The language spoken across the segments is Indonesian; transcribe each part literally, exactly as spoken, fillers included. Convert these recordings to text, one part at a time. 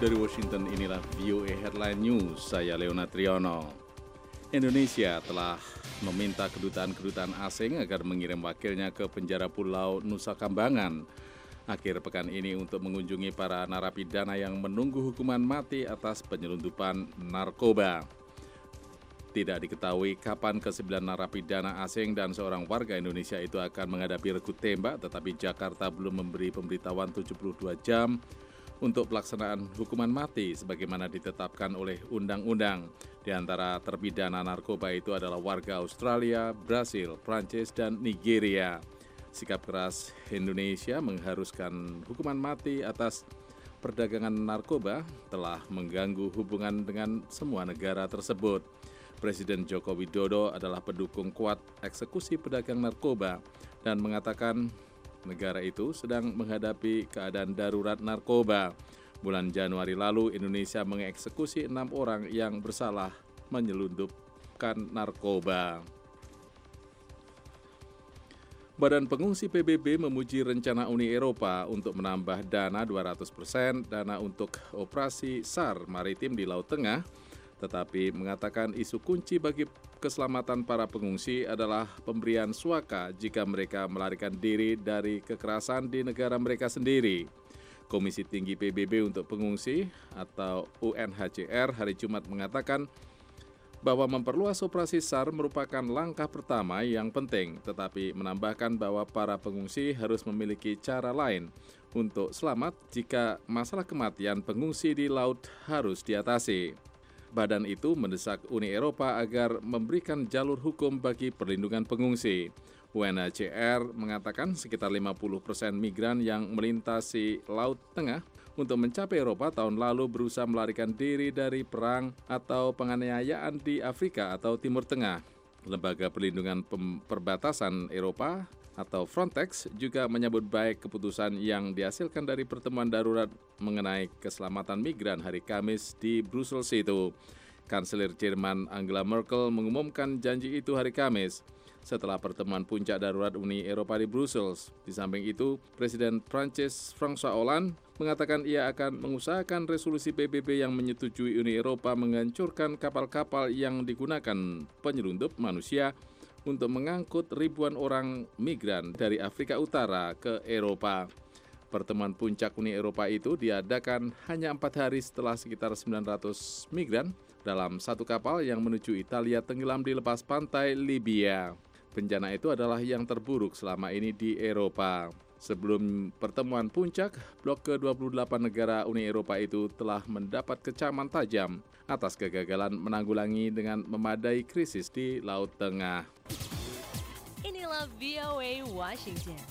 Dari Washington, inilah V O A Headline News, saya Leona Triono. Indonesia telah meminta kedutaan-kedutaan asing agar mengirim wakilnya ke penjara Pulau Nusa Kambangan akhir pekan ini untuk mengunjungi para narapidana yang menunggu hukuman mati atas penyelundupan narkoba. Tidak diketahui kapan kesembilan narapidana asing dan seorang warga Indonesia itu akan menghadapi regu tembak, tetapi Jakarta belum memberi pemberitahuan tujuh puluh dua jam untuk pelaksanaan hukuman mati sebagaimana ditetapkan oleh undang-undang. Di antara terpidana narkoba itu adalah warga Australia, Brasil, Prancis, dan Nigeria. Sikap keras Indonesia mengharuskan hukuman mati atas perdagangan narkoba telah mengganggu hubungan dengan semua negara tersebut. Presiden Joko Widodo adalah pendukung kuat eksekusi pedagang narkoba dan mengatakan negara itu sedang menghadapi keadaan darurat narkoba. Bulan Januari lalu, Indonesia mengeksekusi enam orang yang bersalah menyelundupkan narkoba. Badan Pengungsi P B B memuji rencana Uni Eropa untuk menambah dana dua ratus persen dana untuk operasi SAR maritim di Laut Tengah, tetapi mengatakan isu kunci bagi keselamatan para pengungsi adalah pemberian suaka jika mereka melarikan diri dari kekerasan di negara mereka sendiri. Komisi Tinggi P B B untuk Pengungsi atau U N H C R hari Jumat mengatakan bahwa memperluas operasi SAR merupakan langkah pertama yang penting, tetapi menambahkan bahwa para pengungsi harus memiliki cara lain untuk selamat jika masalah kematian pengungsi di laut harus diatasi. Badan itu mendesak Uni Eropa agar memberikan jalur hukum bagi perlindungan pengungsi. U N H C R mengatakan sekitar lima puluh persen migran yang melintasi Laut Tengah untuk mencapai Eropa tahun lalu berusaha melarikan diri dari perang atau penganiayaan di Afrika atau Timur Tengah. Lembaga Perlindungan Perbatasan Eropa atau Frontex juga menyambut baik keputusan yang dihasilkan dari pertemuan darurat mengenai keselamatan migran hari Kamis di Brussels itu. Kanselir Jerman Angela Merkel mengumumkan janji itu hari Kamis setelah pertemuan puncak darurat Uni Eropa di Brussels. Di samping itu, Presiden Prancis François Hollande mengatakan ia akan mengusahakan resolusi P B B yang menyetujui Uni Eropa menghancurkan kapal-kapal yang digunakan penyelundup manusia untuk mengangkut ribuan orang migran dari Afrika Utara ke Eropa. Pertemuan puncak Uni Eropa itu diadakan hanya empat hari setelah sekitar sembilan ratus migran dalam satu kapal yang menuju Italia tenggelam di lepas pantai Libya. Bencana itu adalah yang terburuk selama ini di Eropa. Sebelum pertemuan puncak, blok ke dua puluh delapan negara Uni Eropa itu telah mendapat kecaman tajam atas kegagalan menanggulangi dengan memadai krisis di Laut Tengah. Inilah V O A Washington.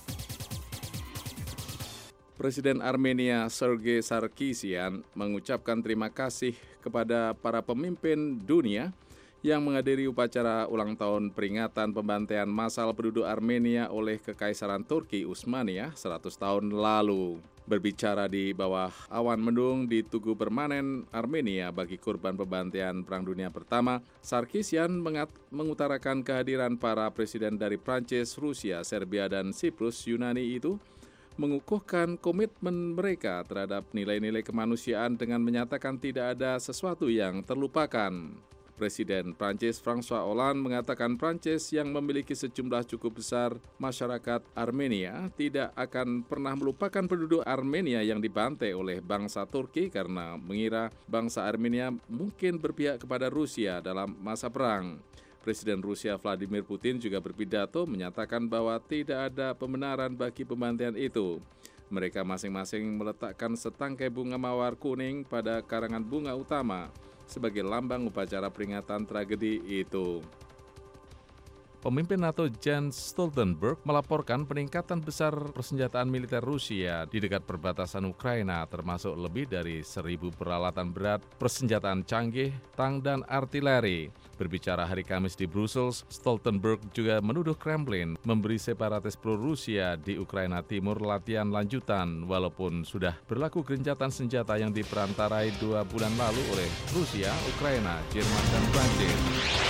Presiden Armenia Sergei Sarkisyan mengucapkan terima kasih kepada para pemimpin dunia yang menghadiri upacara ulang tahun peringatan pembantaian massal penduduk Armenia oleh Kekaisaran Turki Utsmaniyah seratus tahun lalu. Berbicara di bawah awan mendung di Tugu Permanen Armenia bagi korban pembantaian Perang Dunia Pertama, Sarkisyan mengat- mengutarakan kehadiran para presiden dari Prancis, Rusia, Serbia, dan Siprus Yunani itu mengukuhkan komitmen mereka terhadap nilai-nilai kemanusiaan dengan menyatakan tidak ada sesuatu yang terlupakan. Presiden Prancis François Hollande mengatakan Prancis yang memiliki sejumlah cukup besar masyarakat Armenia tidak akan pernah melupakan penduduk Armenia yang dibantai oleh bangsa Turki karena mengira bangsa Armenia mungkin berpihak kepada Rusia dalam masa perang. Presiden Rusia Vladimir Putin juga berpidato menyatakan bahwa tidak ada pembenaran bagi pembantaian itu. Mereka masing-masing meletakkan setangkai bunga mawar kuning pada karangan bunga utama sebagai lambang upacara peringatan tragedi itu. Pemimpin NATO Jens Stoltenberg melaporkan peningkatan besar persenjataan militer Rusia di dekat perbatasan Ukraina, termasuk lebih dari seribu peralatan berat, persenjataan canggih, tank, dan artileri. Berbicara hari Kamis di Brussels, Stoltenberg juga menuduh Kremlin memberi separatis pro-Rusia di Ukraina Timur latihan lanjutan, walaupun sudah berlaku gencatan senjata yang diperantarai dua bulan lalu oleh Rusia, Ukraina, Jerman, dan Prancis.